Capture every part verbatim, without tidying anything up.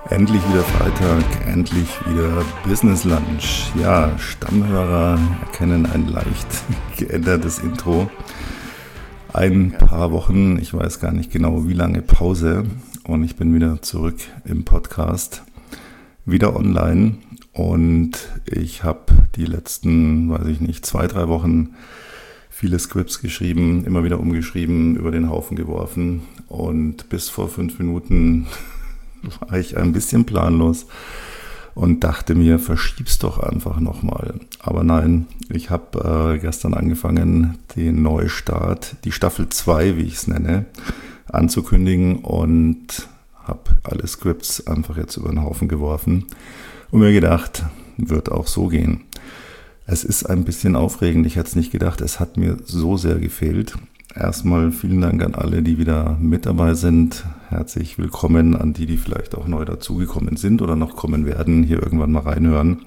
Endlich wieder Freitag, endlich wieder Business Lunch. Ja, Stammhörer erkennen ein leicht geändertes Intro. Ein paar Wochen, ich weiß gar nicht genau wie lange Pause und ich bin wieder zurück im Podcast, wieder online und ich habe die letzten, weiß ich nicht, zwei, drei Wochen viele Scripts geschrieben, immer wieder umgeschrieben, über den Haufen geworfen und bis vor fünf Minuten war ich ein bisschen planlos und dachte mir, verschieb's doch einfach nochmal. Aber nein, ich habe äh, gestern angefangen, den Neustart, die Staffel zwei, wie ich es nenne, anzukündigen und habe alle Scripts einfach jetzt über den Haufen geworfen und mir gedacht, wird auch so gehen. Es ist ein bisschen aufregend, ich hätte es nicht gedacht, es hat mir so sehr gefehlt. Erstmal vielen Dank an alle, die wieder mit dabei sind. Herzlich willkommen an die, die vielleicht auch neu dazugekommen sind oder noch kommen werden, hier irgendwann mal reinhören.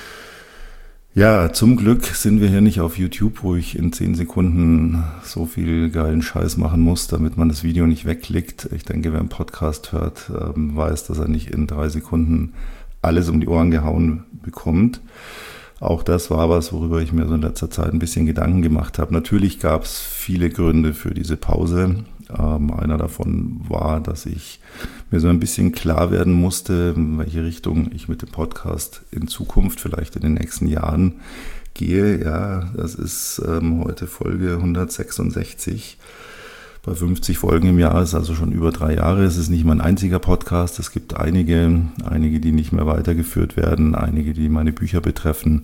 Ja, zum Glück sind wir hier nicht auf YouTube, wo ich in zehn Sekunden so viel geilen Scheiß machen muss, damit man das Video nicht wegklickt. Ich denke, wer einen Podcast hört, weiß, dass er nicht in drei Sekunden alles um die Ohren gehauen bekommt. Auch das war was, worüber ich mir so in letzter Zeit ein bisschen Gedanken gemacht habe. Natürlich gab es viele Gründe für diese Pause. Ähm, einer davon war, dass ich mir so ein bisschen klar werden musste, in welche Richtung ich mit dem Podcast in Zukunft, vielleicht in den nächsten Jahren gehe. Ja, das ist ähm, heute Folge hundertsechsundsechzig. Bei fünfzig Folgen im Jahr ist also schon über drei Jahre. Es ist nicht mein einziger Podcast. Es gibt einige, einige, die nicht mehr weitergeführt werden, einige, die meine Bücher betreffen.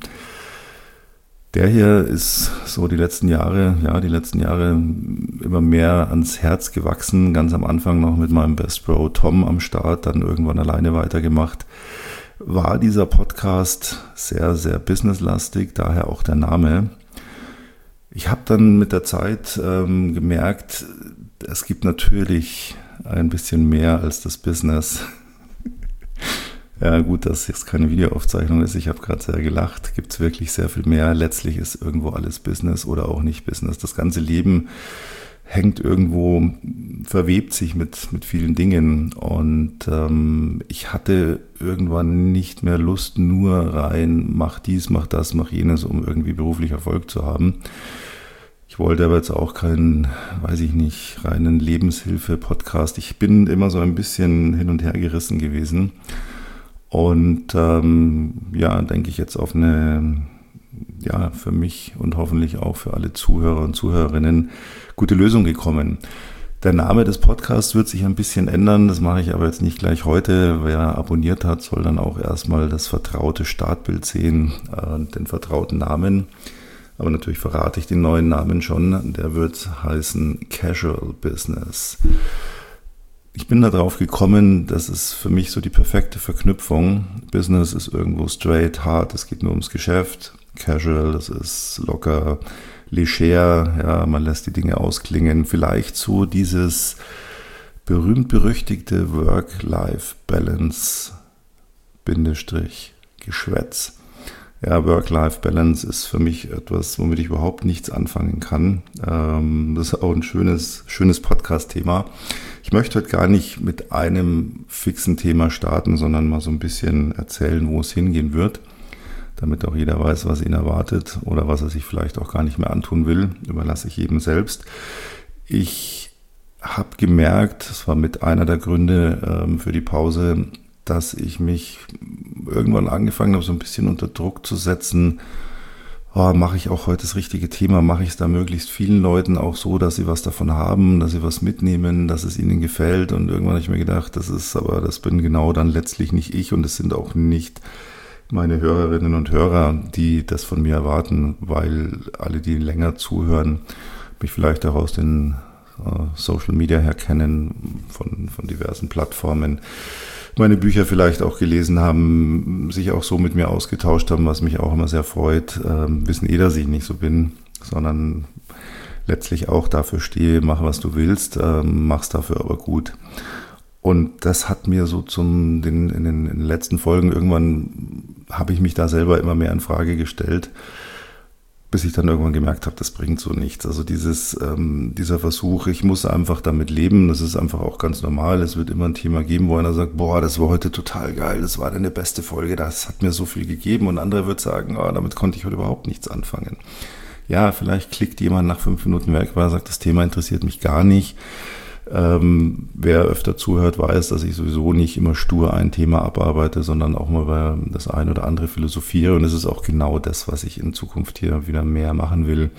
Der hier ist so die letzten Jahre, ja, die letzten Jahre immer mehr ans Herz gewachsen. Ganz am Anfang noch mit meinem Best Bro Tom am Start, dann irgendwann alleine weitergemacht. War dieser Podcast sehr, sehr businesslastig, daher auch der Name. Ich habe dann mit der Zeit ähm, gemerkt, es gibt natürlich ein bisschen mehr als das Business. Ja gut, dass jetzt keine Videoaufzeichnung ist, ich habe gerade sehr gelacht, gibt es wirklich sehr viel mehr. Letztlich ist irgendwo alles Business oder auch nicht Business. Das ganze Leben hängt irgendwo, verwebt sich mit, mit vielen Dingen und ähm, ich hatte irgendwann nicht mehr Lust, nur rein, mach dies, mach das, mach jenes, um irgendwie beruflich Erfolg zu haben. Ich wollte aber jetzt auch keinen, weiß ich nicht, reinen Lebenshilfe-Podcast. Ich bin immer so ein bisschen hin und her gerissen gewesen und ähm, ja, denke ich jetzt auf eine, ja, für mich und hoffentlich auch für alle Zuhörer und Zuhörerinnen gute Lösung gekommen. Der Name des Podcasts wird sich ein bisschen ändern, das mache ich aber jetzt nicht gleich heute. Wer abonniert hat, soll dann auch erstmal das vertraute Startbild sehen, äh, den vertrauten Namen. Aber natürlich verrate ich den neuen Namen schon, der wird heißen Casual Business. Ich bin darauf gekommen, das ist für mich so die perfekte Verknüpfung. Business ist irgendwo straight, hart, es geht nur ums Geschäft. Casual, das ist locker, leger, ja, man lässt die Dinge ausklingen. Vielleicht so dieses berühmt-berüchtigte Work-Life-Balance, Bindestrich, Geschwätz. Ja, Work-Life-Balance ist für mich etwas, womit ich überhaupt nichts anfangen kann. Ähm, das ist auch ein schönes, schönes Podcast-Thema. Ich möchte heute gar nicht mit einem fixen Thema starten, sondern mal so ein bisschen erzählen, wo es hingehen wird, damit auch jeder weiß, was ihn erwartet oder was er sich vielleicht auch gar nicht mehr antun will. Überlasse ich jedem selbst. Ich habe gemerkt, das war mit einer der Gründe ähm, für die Pause, dass ich mich irgendwann angefangen habe, so ein bisschen unter Druck zu setzen. Oh, mache ich auch heute das richtige Thema? Mache ich es da möglichst vielen Leuten auch so, dass sie was davon haben, dass sie was mitnehmen, dass es ihnen gefällt? Und irgendwann habe ich mir gedacht, das ist aber, das bin genau dann letztlich nicht ich und es sind auch nicht meine Hörerinnen und Hörer, die das von mir erwarten, weil alle, die länger zuhören, mich vielleicht auch aus den äh, Social Media her kennen, von, von diversen Plattformen, meine Bücher vielleicht auch gelesen haben, sich auch so mit mir ausgetauscht haben, was mich auch immer sehr freut, ähm, wissen eh, dass ich nicht so bin, sondern letztlich auch dafür stehe, mach was du willst, ähm, mach's dafür aber gut. Und das hat mir so zum, den, in, den, in den letzten Folgen irgendwann habe ich mich da selber immer mehr in Frage gestellt bis ich dann irgendwann gemerkt habe, das bringt so nichts. Also dieses, ähm, dieser Versuch, ich muss einfach damit leben, das ist einfach auch ganz normal. Es wird immer ein Thema geben, wo einer sagt, boah, das war heute total geil, das war deine beste Folge, das hat mir so viel gegeben. Und andere wird sagen, oh, damit konnte ich heute überhaupt nichts anfangen. Ja, vielleicht klickt jemand nach fünf Minuten weg, weil er sagt, das Thema interessiert mich gar nicht. Ähm, wer öfter zuhört, weiß, dass ich sowieso nicht immer stur ein Thema abarbeite, sondern auch mal über das ein oder andere philosophiere. Und es ist auch genau das, was ich in Zukunft hier wieder mehr machen will.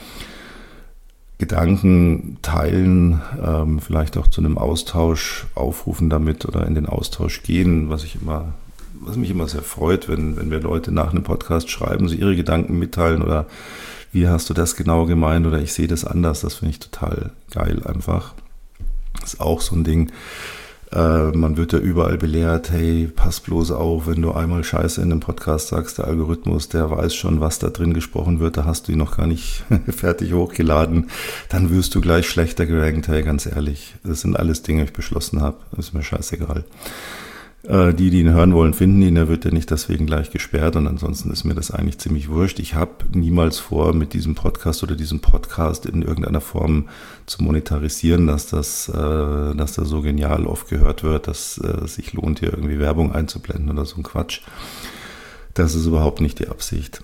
Gedanken teilen, ähm, vielleicht auch zu einem Austausch aufrufen damit oder in den Austausch gehen, was ich immer, was mich immer sehr freut, wenn, wenn mir Leute nach einem Podcast schreiben, so ihre Gedanken mitteilen oder wie hast du das genau gemeint oder ich sehe das anders. Das finde ich total geil einfach. Das ist auch so ein Ding, äh, man wird ja überall belehrt, hey, pass bloß auf, wenn du einmal Scheiße in einem Podcast sagst, der Algorithmus, der weiß schon, was da drin gesprochen wird, da hast du ihn noch gar nicht fertig hochgeladen, dann wirst du gleich schlechter gerankt, hey, ganz ehrlich, das sind alles Dinge, die ich beschlossen habe, ist mir scheißegal. Äh, die, die ihn hören wollen, finden ihn, er wird ja nicht deswegen gleich gesperrt und ansonsten ist mir das eigentlich ziemlich wurscht. Ich habe niemals vor, mit diesem Podcast oder diesem Podcast in irgendeiner Form zu monetarisieren, dass das, äh, dass das so genial oft gehört wird, dass äh, es sich lohnt, hier irgendwie Werbung einzublenden oder so ein Quatsch. Das ist überhaupt nicht die Absicht.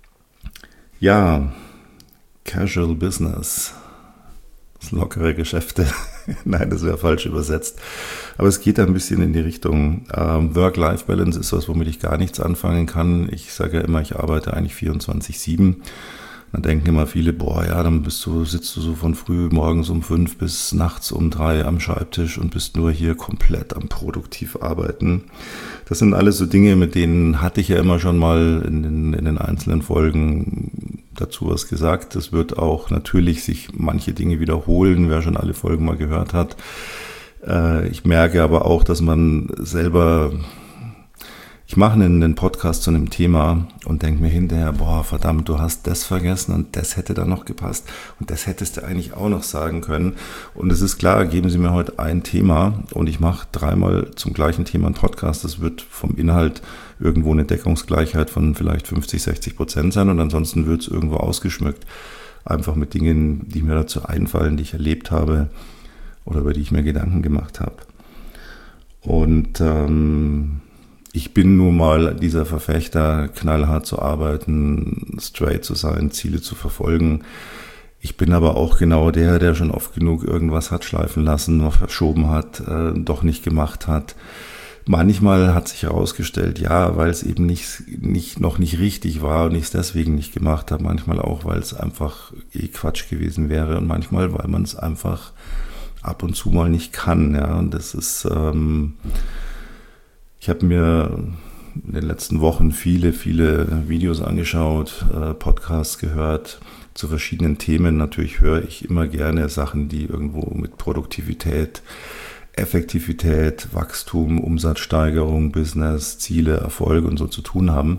Ja, Casual Business. Lockere Geschäfte. Nein, das wäre falsch übersetzt. Aber es geht ein bisschen in die Richtung. Ähm, Work-Life-Balance ist was, womit ich gar nichts anfangen kann. Ich sage ja immer, ich arbeite eigentlich vierundzwanzig sieben. Dann denken immer viele, boah, ja, dann bist du, sitzt du so von früh morgens um fünf bis nachts um drei am Schreibtisch und bist nur hier komplett am produktiv arbeiten. Das sind alles so Dinge, mit denen hatte ich ja immer schon mal in den, in den einzelnen Folgen dazu was gesagt. Es wird auch natürlich sich manche Dinge wiederholen, wer schon alle Folgen mal gehört hat. Äh, ich merke aber auch, dass man selber, ich mache einen, einen Podcast zu einem Thema und denke mir hinterher, boah, verdammt, du hast das vergessen und das hätte da noch gepasst und das hättest du eigentlich auch noch sagen können. Und es ist klar, geben Sie mir heute ein Thema und ich mache dreimal zum gleichen Thema einen Podcast. Das wird vom Inhalt irgendwo eine Deckungsgleichheit von vielleicht fünfzig, sechzig Prozent sein und ansonsten wird es irgendwo ausgeschmückt. Einfach mit Dingen, die mir dazu einfallen, die ich erlebt habe oder über die ich mir Gedanken gemacht habe. Und ähm, ich bin nun mal dieser Verfechter, knallhart zu arbeiten, straight zu sein, Ziele zu verfolgen. Ich bin aber auch genau der, der schon oft genug irgendwas hat schleifen lassen, noch verschoben hat, äh, doch nicht gemacht hat. Manchmal hat sich herausgestellt, ja, weil es eben nicht, nicht, noch nicht richtig war und ich es deswegen nicht gemacht habe. Manchmal auch, weil es einfach eh Quatsch gewesen wäre und manchmal, weil man es einfach ab und zu mal nicht kann. Ja, und das ist, ähm, ich habe mir in den letzten Wochen viele, viele Videos angeschaut, äh, Podcasts gehört zu verschiedenen Themen. Natürlich höre ich immer gerne Sachen, die irgendwo mit Produktivität, Effektivität, Wachstum, Umsatzsteigerung, Business, Ziele, Erfolg und so zu tun haben.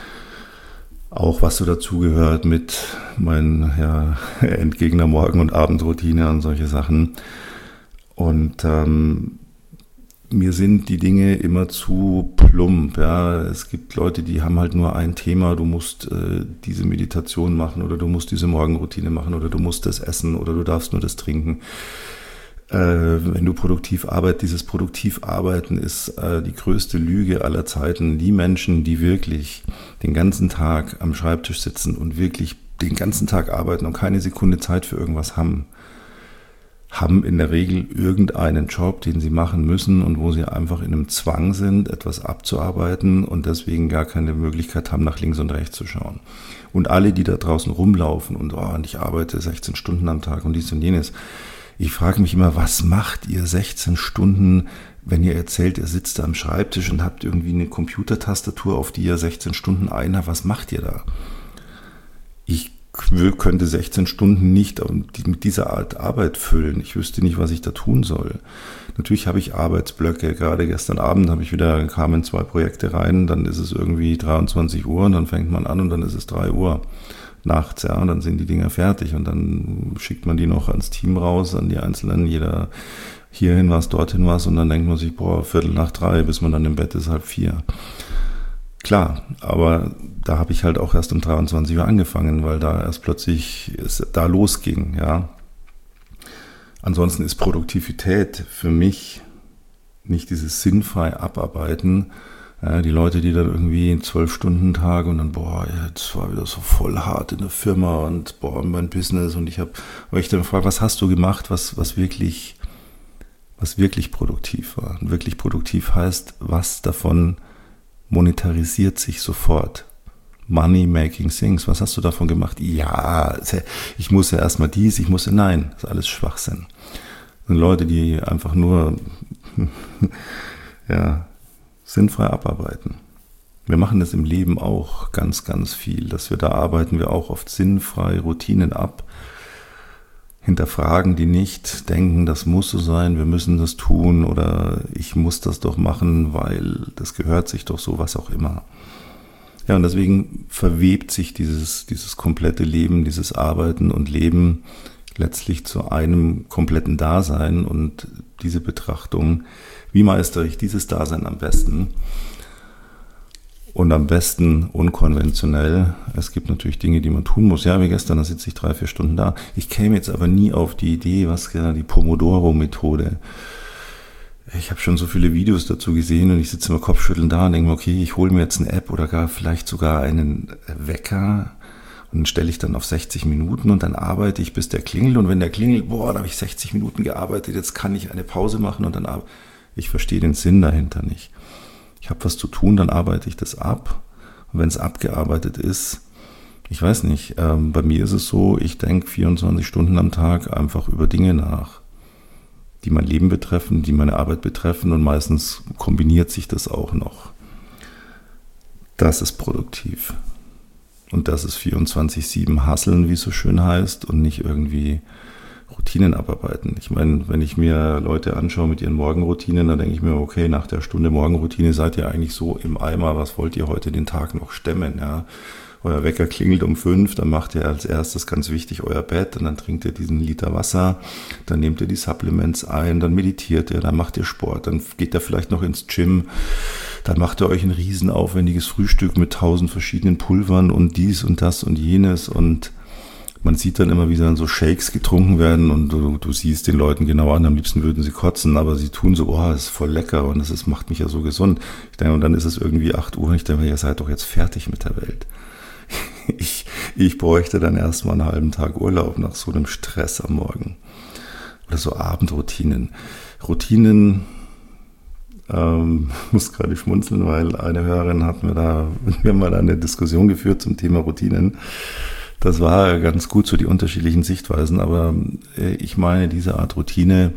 Auch was so dazugehört mit meinen ja, Endgegner Morgen- und Abendroutine und solche Sachen. Und ähm, mir sind die Dinge immer zu plump. Ja. Es gibt Leute, die haben halt nur ein Thema. Du musst äh, diese Meditation machen oder du musst diese Morgenroutine machen oder du musst das essen oder du darfst nur das trinken. Wenn du produktiv arbeitest, dieses Produktivarbeiten ist äh, die größte Lüge aller Zeiten. Die Menschen, die wirklich den ganzen Tag am Schreibtisch sitzen und wirklich den ganzen Tag arbeiten und keine Sekunde Zeit für irgendwas haben, haben in der Regel irgendeinen Job, den sie machen müssen und wo sie einfach in einem Zwang sind, etwas abzuarbeiten und deswegen gar keine Möglichkeit haben, nach links und rechts zu schauen. Und alle, die da draußen rumlaufen und, oh, und ich arbeite sechzehn Stunden am Tag und dies und jenes, ich frage mich immer, was macht ihr sechzehn Stunden, wenn ihr erzählt, ihr sitzt da am Schreibtisch und habt irgendwie eine Computertastatur, auf die ihr sechzehn Stunden einhabt, was macht ihr da? Ich könnte sechzehn Stunden nicht mit dieser Art Arbeit füllen. Ich wüsste nicht, was ich da tun soll. Natürlich habe ich Arbeitsblöcke. Gerade gestern Abend habe ich wieder, kamen zwei Projekte rein, dann ist es irgendwie dreiundzwanzig Uhr und dann fängt man an und dann ist es drei Uhr. Nachts, ja, und dann sind die Dinger fertig und dann schickt man die noch ans Team raus, an die Einzelnen, jeder hierhin was, dorthin was und dann denkt man sich, boah, Viertel nach drei, bis man dann im Bett ist, halb vier. Klar, aber da habe ich halt auch erst um dreiundzwanzig Uhr angefangen, weil da erst plötzlich es da losging, ja. Ansonsten ist Produktivität für mich nicht dieses sinnfrei Abarbeiten. Ja, die Leute, die dann irgendwie zwölf Stunden Tag und dann, boah, jetzt war wieder so voll hart in der Firma und boah, mein Business und ich habe euch dann gefragt, was hast du gemacht, was, was wirklich, was wirklich produktiv war. Und wirklich produktiv heißt, was davon monetarisiert sich sofort. Money making things. Was hast du davon gemacht? Ja, ich muss ja erstmal dies, ich muss ja, nein, das ist alles Schwachsinn. Das sind Leute, die einfach nur ja, sinnfrei abarbeiten. Wir machen das im Leben auch ganz, ganz viel, dass wir da arbeiten wir auch oft sinnfrei Routinen ab, hinterfragen die nicht, denken, das muss so sein, wir müssen das tun oder ich muss das doch machen, weil das gehört sich doch so, was auch immer. Ja, und deswegen verwebt sich dieses, dieses komplette Leben, dieses Arbeiten und Leben letztlich zu einem kompletten Dasein und diese Betrachtung, wie meistere ich dieses Dasein am besten? Und am besten unkonventionell. Es gibt natürlich Dinge, die man tun muss. Ja, wie gestern, da sitze ich drei, vier Stunden da. Ich käme jetzt aber nie auf die Idee, was genau die Pomodoro-Methode. Ich habe schon so viele Videos dazu gesehen und ich sitze immer kopfschüttelnd da und denke mir, okay, ich hole mir jetzt eine App oder gar vielleicht sogar einen Wecker und den stelle ich dann auf sechzig Minuten und dann arbeite ich, bis der klingelt. Und wenn der klingelt, boah, da habe ich sechzig Minuten gearbeitet, jetzt kann ich eine Pause machen und dann arbeite ich. Ich verstehe den Sinn dahinter nicht. Ich habe was zu tun, dann arbeite ich das ab. Und wenn es abgearbeitet ist, ich weiß nicht, ähm, bei mir ist es so, ich denke vierundzwanzig Stunden am Tag einfach über Dinge nach, die mein Leben betreffen, die meine Arbeit betreffen und meistens kombiniert sich das auch noch. Das ist produktiv. Und das ist vierundzwanzig sieben Hustlen, wie es so schön heißt, und nicht irgendwie Routinen abarbeiten. Ich meine, wenn ich mir Leute anschaue mit ihren Morgenroutinen, dann denke ich mir, okay, nach der Stunde Morgenroutine seid ihr eigentlich so im Eimer, was wollt ihr heute den Tag noch stemmen? Ja? Euer Wecker klingelt um fünf, dann macht ihr als erstes ganz wichtig euer Bett und dann trinkt ihr diesen Liter Wasser, dann nehmt ihr die Supplements ein, dann meditiert ihr, dann macht ihr Sport, dann geht ihr vielleicht noch ins Gym, dann macht ihr euch ein riesen aufwendiges Frühstück mit tausend verschiedenen Pulvern und dies und das und jenes und man sieht dann immer, wie dann so Shakes getrunken werden und du, du siehst den Leuten genau an, am liebsten würden sie kotzen, aber sie tun so, oh, das ist voll lecker und das ist, macht mich ja so gesund. Ich denke, und dann ist es irgendwie acht Uhr und ich denke, ihr seid doch jetzt fertig mit der Welt. Ich, ich bräuchte dann erstmal einen halben Tag Urlaub nach so einem Stress am Morgen. Oder so Abendroutinen. Routinen, ähm, muss gerade schmunzeln, weil eine Hörerin hat mir da, wir haben mal eine Diskussion geführt zum Thema Routinen. Das war ganz gut, so die unterschiedlichen Sichtweisen, aber ich meine, diese Art Routine,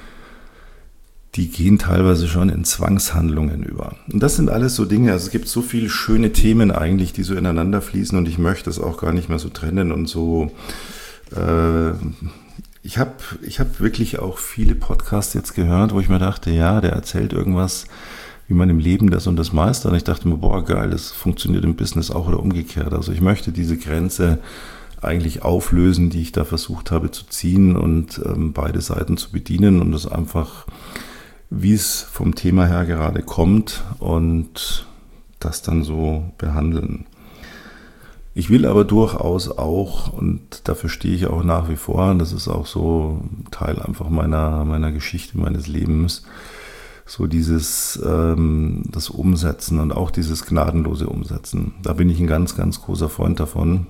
die gehen teilweise schon in Zwangshandlungen über. Und das sind alles so Dinge, also es gibt so viele schöne Themen eigentlich, die so ineinander fließen und ich möchte es auch gar nicht mehr so trennen und so. Äh, ich habe ich hab wirklich auch viele Podcasts jetzt gehört, wo ich mir dachte, ja, der erzählt irgendwas, wie man im Leben das und das meistert. Und ich dachte mir, boah, geil, das funktioniert im Business auch oder umgekehrt. Also ich möchte diese Grenze eigentlich auflösen, die ich da versucht habe zu ziehen und ähm, beide Seiten zu bedienen und das einfach, wie es vom Thema her gerade kommt und das dann so behandeln. Ich will aber durchaus auch, und dafür stehe ich auch nach wie vor, und das ist auch so Teil einfach meiner, meiner Geschichte, meines Lebens, so dieses, ähm, das Umsetzen und auch dieses gnadenlose Umsetzen. Da bin ich ein ganz, ganz großer Freund davon.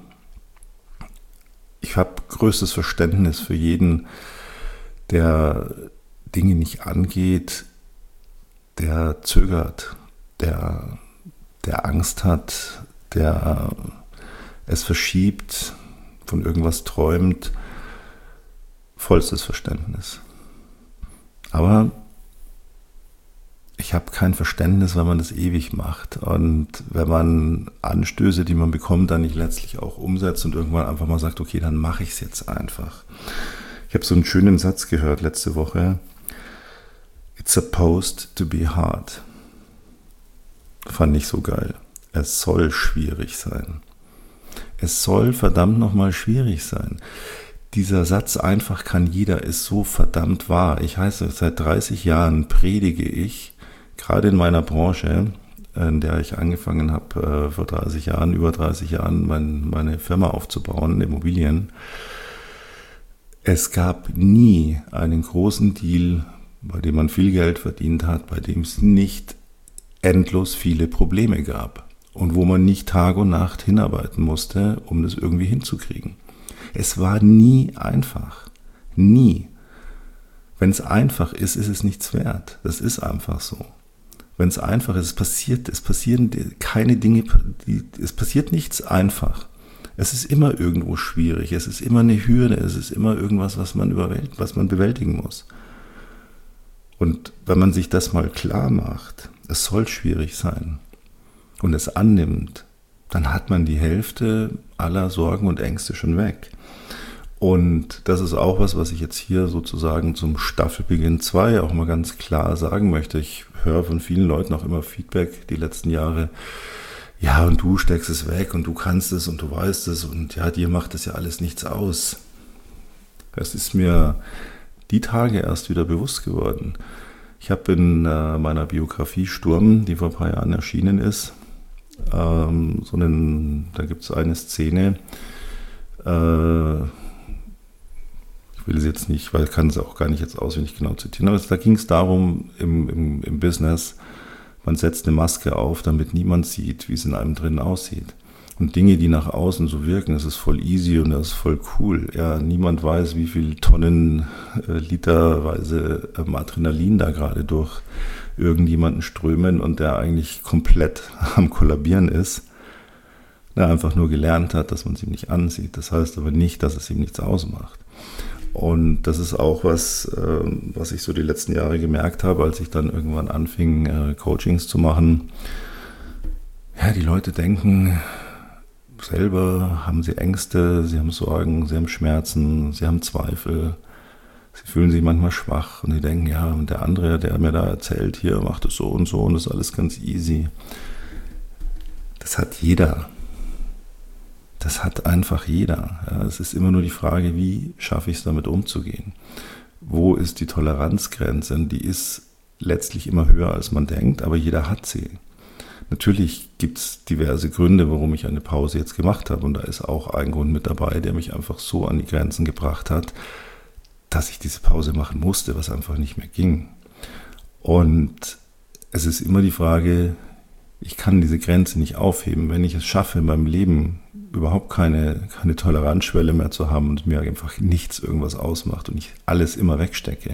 Ich habe größtes Verständnis für jeden, der Dinge nicht angeht, der zögert, der, der Angst hat, der es verschiebt, von irgendwas träumt. Vollstes Verständnis. Aber ich habe kein Verständnis, wenn man das ewig macht und wenn man Anstöße, die man bekommt, dann nicht letztlich auch umsetzt und irgendwann einfach mal sagt, okay, dann mache ich es jetzt einfach. Ich habe so einen schönen Satz gehört letzte Woche. It's supposed to be hard. Fand ich so geil. Es soll schwierig sein. Es soll verdammt nochmal schwierig sein. Dieser Satz, einfach kann jeder, ist so verdammt wahr. Ich heiße, seit dreißig Jahren predige ich, gerade in meiner Branche, in der ich angefangen habe, äh, vor dreißig Jahren, über dreißig Jahren mein, meine Firma aufzubauen, Immobilien. Es gab nie einen großen Deal, bei dem man viel Geld verdient hat, bei dem es nicht endlos viele Probleme gab und wo man nicht Tag und Nacht hinarbeiten musste, um das irgendwie hinzukriegen. Es war nie einfach. Nie. Wenn es einfach ist, ist es nichts wert. Das ist einfach so. Wenn es einfach ist, es passiert, es passieren keine Dinge, die, es passiert nichts einfach. Es ist immer irgendwo schwierig, es ist immer eine Hürde, es ist immer irgendwas, was man überwält, was man bewältigen muss. Und wenn man sich das mal klar macht, es soll schwierig sein und es annimmt, dann hat man die Hälfte aller Sorgen und Ängste schon weg. Und das ist auch was, was ich jetzt hier sozusagen zum Staffelbeginn zwei auch mal ganz klar sagen möchte. Ich höre von vielen Leuten auch immer Feedback die letzten Jahre. Ja, und du steckst es weg und du kannst es und du weißt es und ja, dir macht das ja alles nichts aus. Das ist mir die Tage erst wieder bewusst geworden. Ich habe in äh, meiner Biografie Sturm, die vor ein paar Jahren erschienen ist, ähm, so einen, da gibt es eine Szene, äh, ich will es jetzt nicht, weil ich kann es auch gar nicht jetzt auswendig genau zitieren, aber da ging es darum, im, im, im Business, man setzt eine Maske auf, damit niemand sieht, wie es in einem drin aussieht. Und Dinge, die nach außen so wirken, das ist voll easy und das ist voll cool. Ja, niemand weiß, wie viel Tonnen, äh, literweise ähm, Adrenalin da gerade durch irgendjemanden strömen und der eigentlich komplett am Kollabieren ist. Der einfach nur gelernt hat, dass man es ihm nicht ansieht. Das heißt aber nicht, dass es ihm nichts ausmacht. Und das ist auch was, äh, was ich so die letzten Jahre gemerkt habe, als ich dann irgendwann anfing, äh, Coachings zu machen. Ja, die Leute denken selber, haben sie Ängste, sie haben Sorgen, sie haben Schmerzen, sie haben Zweifel. Sie fühlen sich manchmal schwach und die denken, ja, und der andere, der mir da erzählt, hier macht es so und so und das ist alles ganz easy. Das hat jeder. Das hat einfach jeder. Ja, es ist immer nur die Frage, wie schaffe ich es damit umzugehen? Wo ist die Toleranzgrenze? Die ist letztlich immer höher, als man denkt, aber jeder hat sie. Natürlich gibt es diverse Gründe, warum ich eine Pause jetzt gemacht habe. Und da ist auch ein Grund mit dabei, der mich einfach so an die Grenzen gebracht hat, dass ich diese Pause machen musste, was einfach nicht mehr ging. Und es ist immer die Frage, ich kann diese Grenze nicht aufheben. Wenn ich es schaffe, in meinem Leben überhaupt keine, keine Toleranzschwelle mehr zu haben und mir einfach nichts irgendwas ausmacht und ich alles immer wegstecke,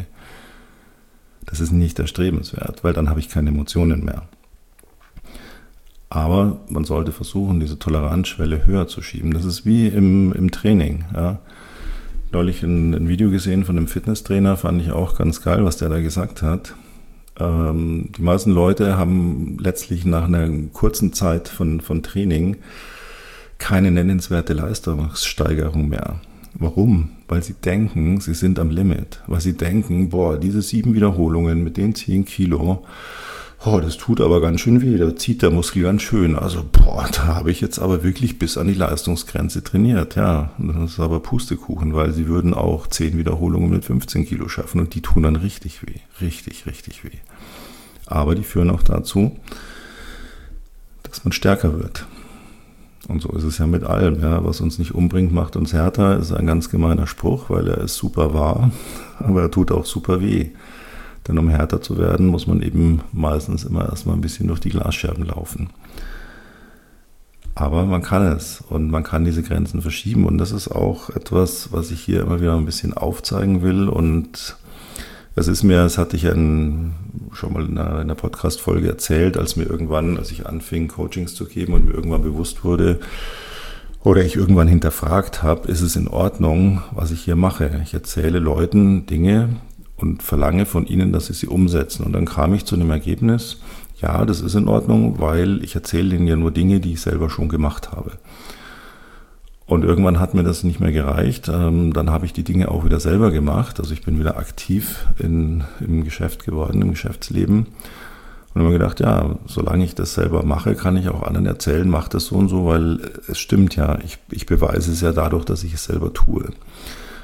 das ist nicht erstrebenswert, weil dann habe ich keine Emotionen mehr. Aber man sollte versuchen, diese Toleranzschwelle höher zu schieben. Das ist wie im, im Training. Ja. Neulich ein, ein Video gesehen von einem Fitnesstrainer, fand ich auch ganz geil, was der da gesagt hat. Ähm, die meisten Leute haben letztlich nach einer kurzen Zeit von, von Training keine nennenswerte Leistungssteigerung mehr. Warum? Weil sie denken, sie sind am Limit. Weil sie denken, boah, diese sieben Wiederholungen mit den zehn Kilo, oh, das tut aber ganz schön weh, da zieht der Muskel ganz schön. Also, boah, da habe ich jetzt aber wirklich bis an die Leistungsgrenze trainiert. Ja, das ist aber Pustekuchen, weil sie würden auch zehn Wiederholungen mit fünfzehn Kilo schaffen und die tun dann richtig weh. Richtig, richtig weh. Aber die führen auch dazu, dass man stärker wird. Und so ist es ja mit allem. Ja. Was uns nicht umbringt, macht uns härter, ist ein ganz gemeiner Spruch, weil er ist super wahr, aber er tut auch super weh. Denn um härter zu werden, muss man eben meistens immer erstmal ein bisschen durch die Glasscherben laufen. Aber man kann es und man kann diese Grenzen verschieben. Und das ist auch etwas, was ich hier immer wieder ein bisschen aufzeigen will. Und das ist mir, das hatte ich in, schon mal in einer, in einer Podcast-Folge erzählt, als mir irgendwann, als ich anfing, Coachings zu geben und mir irgendwann bewusst wurde, oder ich irgendwann hinterfragt habe, ist es in Ordnung, was ich hier mache? Ich erzähle Leuten Dinge und verlange von ihnen, dass sie sie umsetzen. Und dann kam ich zu einem Ergebnis, ja, das ist in Ordnung, weil ich erzähle ihnen ja nur Dinge, die ich selber schon gemacht habe. Und irgendwann hat mir das nicht mehr gereicht. Dann habe ich die Dinge auch wieder selber gemacht. Also ich bin wieder aktiv in, im Geschäft geworden, im Geschäftsleben. Und habe mir gedacht, ja, solange ich das selber mache, kann ich auch anderen erzählen, mach das so und so, weil es stimmt ja. Ich, ich beweise es ja dadurch, dass ich es selber tue.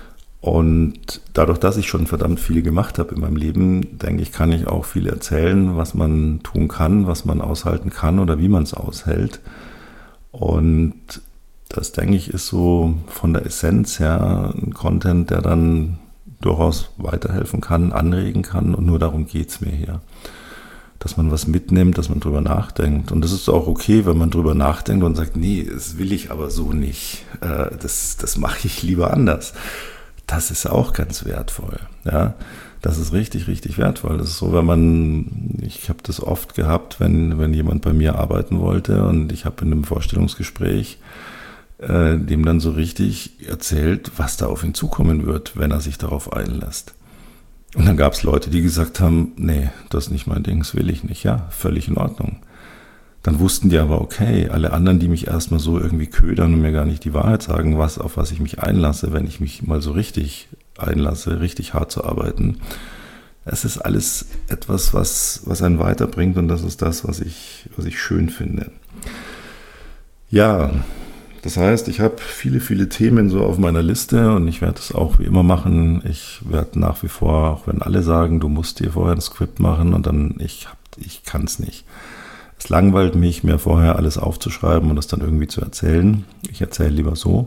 Und dadurch, dass ich schon verdammt viel gemacht habe in meinem Leben, denke ich, kann ich auch viel erzählen, was man tun kann, was man aushalten kann oder wie man es aushält. Und das, denke ich, ist so von der Essenz her ein Content, der dann durchaus weiterhelfen kann, anregen kann. Und nur darum geht es mir hier. Dass man was mitnimmt, dass man drüber nachdenkt. Und das ist auch okay, wenn man drüber nachdenkt und sagt, nee, das will ich aber so nicht. Äh, das, das mache ich lieber anders. Das ist auch ganz wertvoll. Ja, das ist richtig, richtig wertvoll. Das ist so, wenn man, ich habe das oft gehabt, wenn, wenn jemand bei mir arbeiten wollte und ich habe in einem Vorstellungsgespräch äh, dem dann so richtig erzählt, was da auf ihn zukommen wird, wenn er sich darauf einlässt. Und dann gab es Leute, die gesagt haben, nee, das ist nicht mein Ding, das will ich nicht. Ja, völlig in Ordnung. Dann wussten die aber, okay, alle anderen, die mich erstmal so irgendwie ködern und mir gar nicht die Wahrheit sagen, was, auf was ich mich einlasse, wenn ich mich mal so richtig einlasse, richtig hart zu arbeiten. Es ist alles etwas, was, was einen weiterbringt und das ist das, was ich, was ich schön finde. Ja, das heißt, ich habe viele, viele Themen so auf meiner Liste und ich werde es auch wie immer machen. Ich werde nach wie vor, auch wenn alle sagen, du musst dir vorher ein Skript machen und dann, ich, ich kann es nicht. Es langweilt mich, mir vorher alles aufzuschreiben und das dann irgendwie zu erzählen. Ich erzähle lieber so.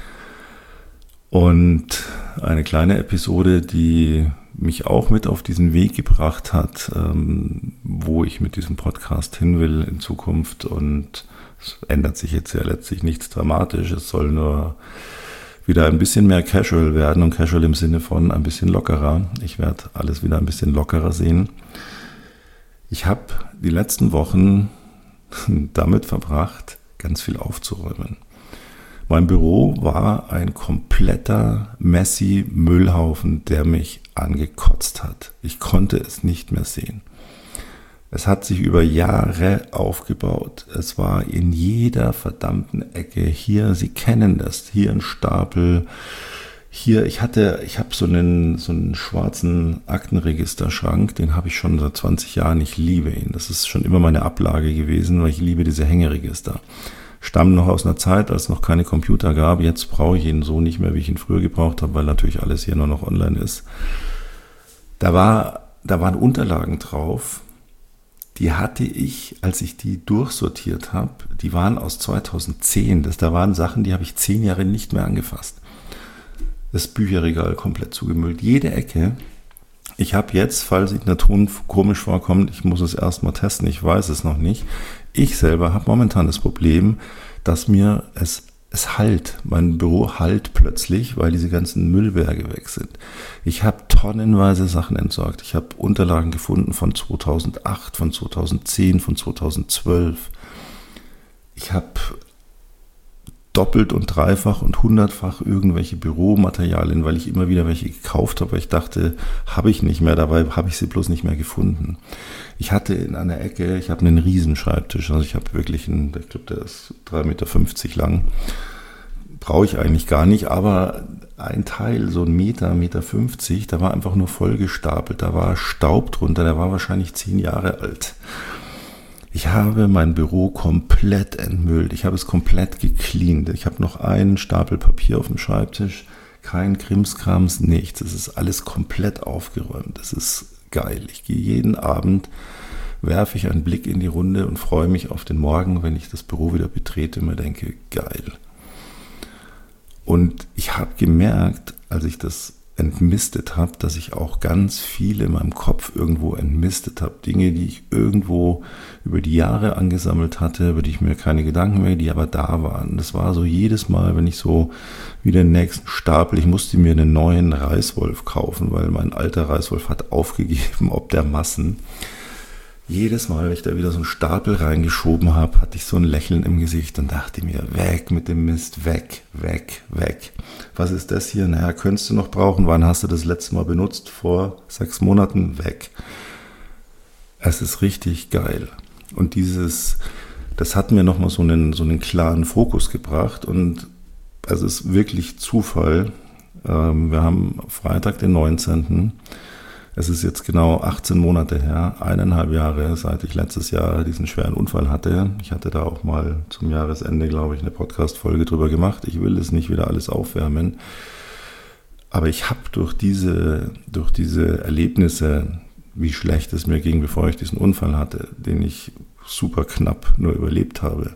Und eine kleine Episode, die mich auch mit auf diesen Weg gebracht hat, ähm, wo ich mit diesem Podcast hin will in Zukunft. Und es ändert sich jetzt ja letztlich nichts dramatisch. Es soll nur wieder ein bisschen mehr casual werden und casual im Sinne von ein bisschen lockerer. Ich werde alles wieder ein bisschen lockerer sehen. Ich habe die letzten Wochen damit verbracht, ganz viel aufzuräumen. Mein Büro war ein kompletter messy Müllhaufen, der mich angekotzt hat. Ich konnte es nicht mehr sehen. Es hat sich über Jahre aufgebaut. Es war in jeder verdammten Ecke. Hier, Sie kennen das, hier ein Stapel. Hier, ich hatte, ich habe so einen, so einen schwarzen Aktenregisterschrank, den habe ich schon seit zwanzig Jahren, ich liebe ihn. Das ist schon immer meine Ablage gewesen, weil ich liebe diese Hängeregister. Stammen noch aus einer Zeit, als es noch keine Computer gab. Jetzt brauche ich ihn so nicht mehr, wie ich ihn früher gebraucht habe, weil natürlich alles hier nur noch online ist. Da war, da waren Unterlagen drauf, die hatte ich, als ich die durchsortiert habe, die waren aus zweitausendzehn. Das, da waren Sachen, die habe ich zehn Jahre nicht mehr angefasst. Das Bücherregal komplett zugemüllt. Jede Ecke. Ich habe jetzt, falls sich der Ton komisch vorkommt, ich muss es erstmal testen, ich weiß es noch nicht. Ich selber habe momentan das Problem, dass mir es, es hallt. Mein Büro hallt plötzlich, weil diese ganzen Müllberge weg sind. Ich habe tonnenweise Sachen entsorgt. Ich habe Unterlagen gefunden von zweitausendacht, von zweitausendzehn, von zweitausendzwölf. Ich habe doppelt und dreifach und hundertfach irgendwelche Büromaterialien, weil ich immer wieder welche gekauft habe, weil ich dachte, habe ich nicht mehr, dabei habe ich sie bloß nicht mehr gefunden. Ich hatte in einer Ecke, ich habe einen riesen Schreibtisch, also ich habe wirklich einen, ich glaube, der ist drei Meter fünfzig lang, brauche ich eigentlich gar nicht, aber ein Teil, so ein Meter, Meter fünfzig, da war einfach nur voll gestapelt, da war Staub drunter, der war wahrscheinlich zehn Jahre alt. Ich habe mein Büro komplett entmüllt. Ich habe es komplett gecleant. Ich habe noch einen Stapel Papier auf dem Schreibtisch. Kein Krimskrams, nichts. Es ist alles komplett aufgeräumt. Es ist geil. Ich gehe jeden Abend, werfe ich einen Blick in die Runde und freue mich auf den Morgen, wenn ich das Büro wieder betrete und mir denke, geil. Und ich habe gemerkt, als ich das entmistet habe, dass ich auch ganz viel in meinem Kopf irgendwo entmistet habe. Dinge, die ich irgendwo über die Jahre angesammelt hatte, über die ich mir keine Gedanken mehr, die aber da waren. Das war so jedes Mal, wenn ich so wieder den nächsten Stapel, ich musste mir einen neuen Reißwolf kaufen, weil mein alter Reißwolf hat aufgegeben, ob der Massen. Jedes Mal, wenn ich da wieder so einen Stapel reingeschoben habe, hatte ich so ein Lächeln im Gesicht und dachte mir, weg mit dem Mist, weg, weg, weg. Was ist das hier? Naja, könntest du noch brauchen. Wann hast du das letzte Mal benutzt? Vor sechs Monaten? Weg. Es ist richtig geil. Und dieses, das hat mir nochmal so einen, so einen klaren Fokus gebracht und es ist wirklich Zufall. Ähm, wir haben Freitag, den neunzehnten Es ist jetzt genau achtzehn Monate her, eineinhalb Jahre, seit ich letztes Jahr diesen schweren Unfall hatte. Ich hatte da auch mal zum Jahresende, glaube ich, eine Podcast-Folge drüber gemacht. Ich will es nicht wieder alles aufwärmen. Aber ich habe durch diese, durch diese Erlebnisse, wie schlecht es mir ging, bevor ich diesen Unfall hatte, den ich super knapp nur überlebt habe,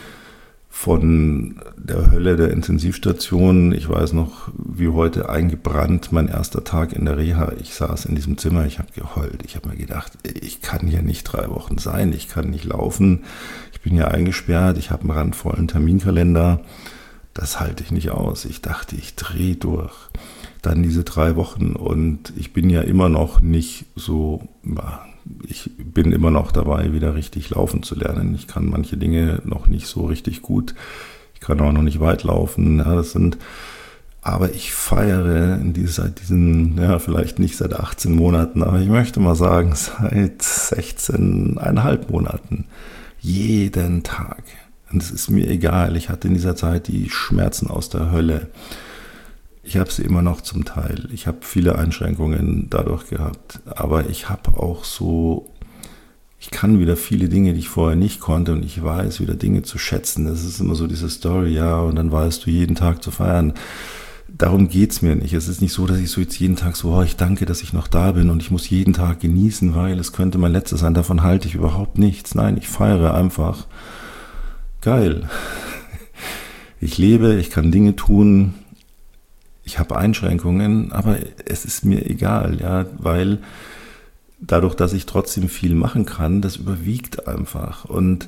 von der Hölle der Intensivstation, ich weiß noch, wie heute eingebrannt, mein erster Tag in der Reha, ich saß in diesem Zimmer, ich habe geheult, ich habe mir gedacht, ich kann hier nicht drei Wochen sein, ich kann nicht laufen, ich bin hier eingesperrt, ich habe einen randvollen Terminkalender, das halte ich nicht aus. Ich dachte, ich drehe durch. Dann diese drei Wochen und ich bin ja immer noch nicht so, ich bin immer noch dabei, wieder richtig laufen zu lernen. Ich kann manche Dinge noch nicht so richtig gut. Ich kann auch noch nicht weit laufen. Ja, das sind, aber ich feiere in die, seit diesen, ja, vielleicht nicht seit achtzehn Monaten, aber ich möchte mal sagen, seit sechzehn Komma fünf Monaten. Jeden Tag. Und es ist mir egal. Ich hatte in dieser Zeit die Schmerzen aus der Hölle. Ich habe sie immer noch zum Teil. Ich habe viele Einschränkungen dadurch gehabt. Aber ich habe auch so, ich kann wieder viele Dinge, die ich vorher nicht konnte. Und ich weiß wieder Dinge zu schätzen. Das ist immer so diese Story, ja. Und dann weißt du, jeden Tag zu feiern. Darum geht's mir nicht. Es ist nicht so, dass ich so jetzt jeden Tag so, oh, ich danke, dass ich noch da bin. Und ich muss jeden Tag genießen, weil es könnte mein letztes sein. Davon halte ich überhaupt nichts. Nein, ich feiere einfach. Geil. Ich lebe, ich kann Dinge tun. Ich habe Einschränkungen, aber es ist mir egal, ja, weil dadurch, dass ich trotzdem viel machen kann, das überwiegt einfach. Und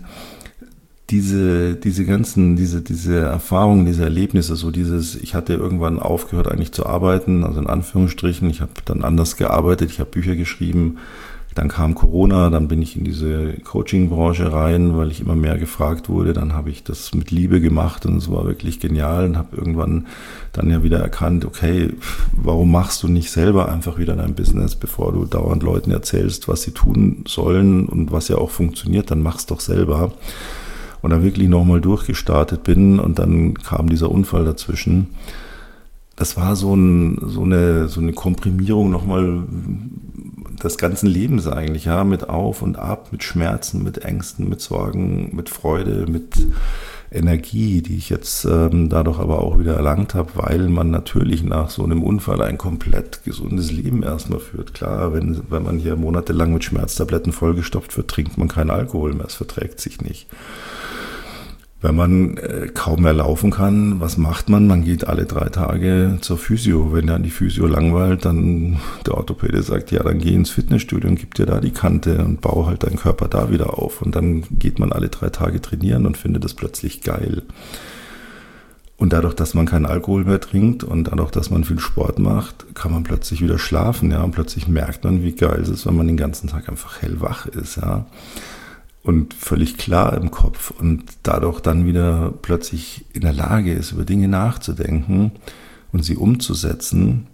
diese, diese ganzen, diese, diese Erfahrungen, diese Erlebnisse, so dieses, ich hatte irgendwann aufgehört eigentlich zu arbeiten, also in Anführungsstrichen, ich habe dann anders gearbeitet, ich habe Bücher geschrieben, dann kam Corona, dann bin ich in diese Coaching-Branche rein, weil ich immer mehr gefragt wurde. Dann habe ich das mit Liebe gemacht und es war wirklich genial und habe irgendwann dann ja wieder erkannt, okay, warum machst du nicht selber einfach wieder dein Business, bevor du dauernd Leuten erzählst, was sie tun sollen und was ja auch funktioniert, dann mach's doch selber. Und dann wirklich nochmal durchgestartet bin und dann kam dieser Unfall dazwischen. Das war so, ein, so, eine, so eine Komprimierung nochmal des ganzen Lebens eigentlich, ja, mit Auf und Ab, mit Schmerzen, mit Ängsten, mit Sorgen, mit Freude, mit Energie, die ich jetzt ähm, dadurch aber auch wieder erlangt habe, weil man natürlich nach so einem Unfall ein komplett gesundes Leben erstmal führt. Klar, wenn, wenn man hier monatelang mit Schmerztabletten vollgestopft wird, trinkt man keinen Alkohol mehr, es verträgt sich nicht. Wenn man äh, kaum mehr laufen kann, was macht man? Man geht alle drei Tage zur Physio. Wenn dann die Physio langweilt, dann der Orthopäde sagt, ja, dann geh ins Fitnessstudio und gib dir da die Kante und bau halt deinen Körper da wieder auf. Und dann geht man alle drei Tage trainieren und findet das plötzlich geil. Und dadurch, dass man keinen Alkohol mehr trinkt und dadurch, dass man viel Sport macht, kann man plötzlich wieder schlafen. Ja, und plötzlich merkt man, wie geil es ist, wenn man den ganzen Tag einfach hellwach ist. Ja. Und völlig klar im Kopf und dadurch dann wieder plötzlich in der Lage ist, über Dinge nachzudenken und sie umzusetzen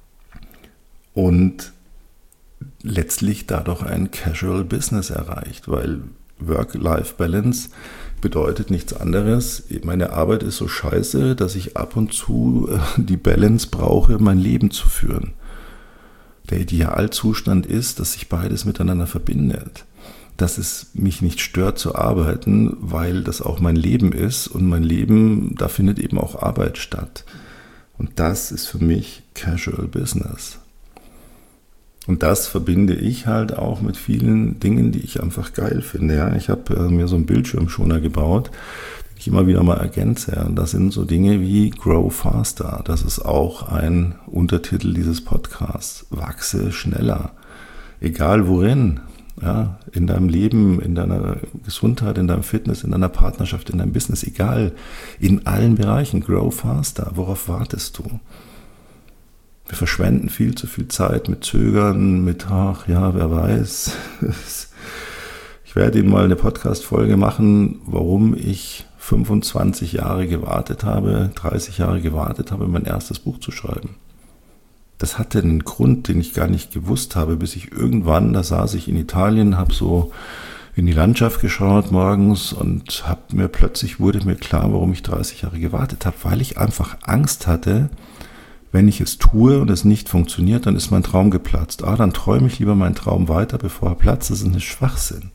und letztlich dadurch ein Casual Business erreicht, weil Work-Life-Balance bedeutet nichts anderes. Meine Arbeit ist so scheiße, dass ich ab und zu die Balance brauche, mein Leben zu führen. Der Idealzustand ist, dass sich beides miteinander verbindet. Dass es mich nicht stört zu arbeiten, weil das auch mein Leben ist und mein Leben, da findet eben auch Arbeit statt. Und das ist für mich Casual Business. Und das verbinde ich halt auch mit vielen Dingen, die ich einfach geil finde. Ja, ich habe äh, mir so einen Bildschirmschoner gebaut, den ich immer wieder mal ergänze. Und das sind so Dinge wie Grow Faster. Das ist auch ein Untertitel dieses Podcasts. Wachse schneller. Egal worin. Ja, in deinem Leben, in deiner Gesundheit, in deinem Fitness, in deiner Partnerschaft, in deinem Business, egal, in allen Bereichen, grow faster. Worauf wartest du? Wir verschwenden viel zu viel Zeit mit Zögern, mit, ach ja, wer weiß. Ich werde Ihnen mal eine Podcast-Folge machen, warum ich fünfundzwanzig Jahre gewartet habe, dreißig Jahre gewartet habe, mein erstes Buch zu schreiben. Das hatte einen Grund, den ich gar nicht gewusst habe, bis ich irgendwann, da saß ich in Italien, habe so in die Landschaft geschaut morgens und hab mir plötzlich wurde mir klar, warum ich dreißig Jahre gewartet habe, weil ich einfach Angst hatte, wenn ich es tue und es nicht funktioniert, dann ist mein Traum geplatzt. Ah, dann träume ich lieber meinen Traum weiter, bevor er platzt. Das ist ein Schwachsinn.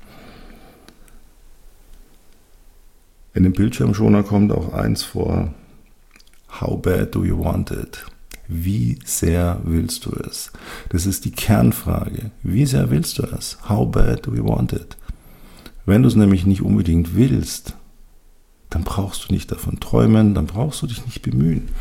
In dem Bildschirmschoner kommt auch eins vor. How bad do you want it? Wie sehr willst du es? Das ist die Kernfrage. Wie sehr willst du es? How bad do we want it? Wenn du es nämlich nicht unbedingt willst, dann brauchst du nicht davon träumen, dann brauchst du dich nicht bemühen.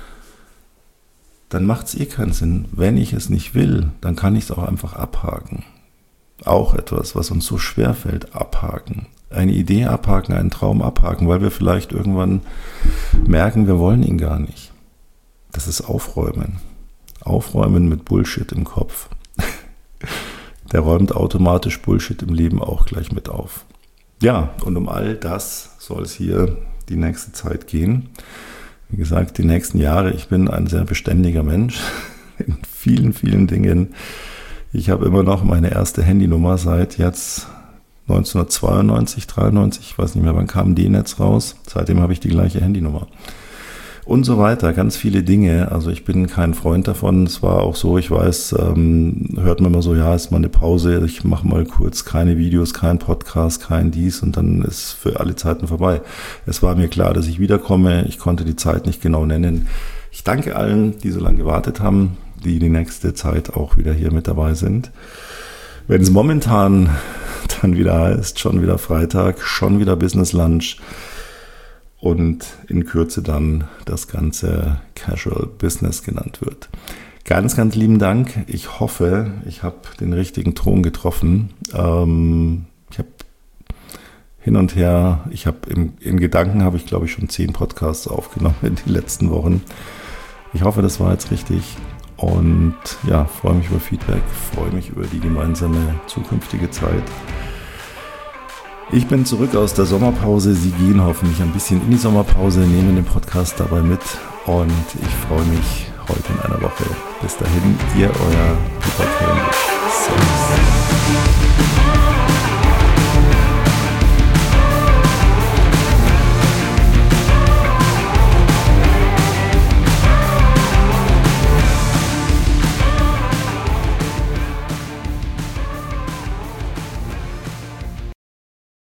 Dann macht es eh keinen Sinn. Wenn ich es nicht will, dann kann ich es auch einfach abhaken. Auch etwas, was uns so schwer fällt, abhaken. Eine Idee abhaken, einen Traum abhaken, weil wir vielleicht irgendwann merken, wir wollen ihn gar nicht. Das ist Aufräumen. Aufräumen mit Bullshit im Kopf. Der räumt automatisch Bullshit im Leben auch gleich mit auf. Ja, und um all das soll es hier die nächste Zeit gehen. Wie gesagt, die nächsten Jahre. Ich bin ein sehr beständiger Mensch in vielen, vielen Dingen. Ich habe immer noch meine erste Handynummer seit jetzt neunzehnhundertzweiundneunzig, dreiundneunzig, ich weiß nicht mehr, wann kam D-Netz raus. Seitdem habe ich die gleiche Handynummer. Und so weiter, ganz viele Dinge. Also ich bin kein Freund davon. Es war auch so, ich weiß, ähm, hört man immer so, ja, ist mal eine Pause, ich mache mal kurz keine Videos, kein Podcast, kein dies und dann ist für alle Zeiten vorbei. Es war mir klar, dass ich wiederkomme. Ich konnte die Zeit nicht genau nennen. Ich danke allen, die so lange gewartet haben, die die nächste Zeit auch wieder hier mit dabei sind. Wenn es momentan dann wieder heißt, schon wieder Freitag, schon wieder Business Lunch, und in Kürze dann das Ganze Casual Business genannt wird. Ganz, ganz lieben Dank. Ich hoffe, ich habe den richtigen Ton getroffen. Ähm, ich habe hin und her, ich habe im, in Gedanken habe ich glaube ich schon zehn Podcasts aufgenommen in den letzten Wochen. Ich hoffe, das war jetzt richtig und ja, freue mich über Feedback, freue mich über die gemeinsame zukünftige Zeit. Ich bin zurück aus der Sommerpause. Sie gehen hoffentlich ein bisschen in die Sommerpause, nehmen den Podcast dabei mit und ich freue mich heute in einer Woche. Bis dahin, ihr euer Peter Kelmisch. Servus.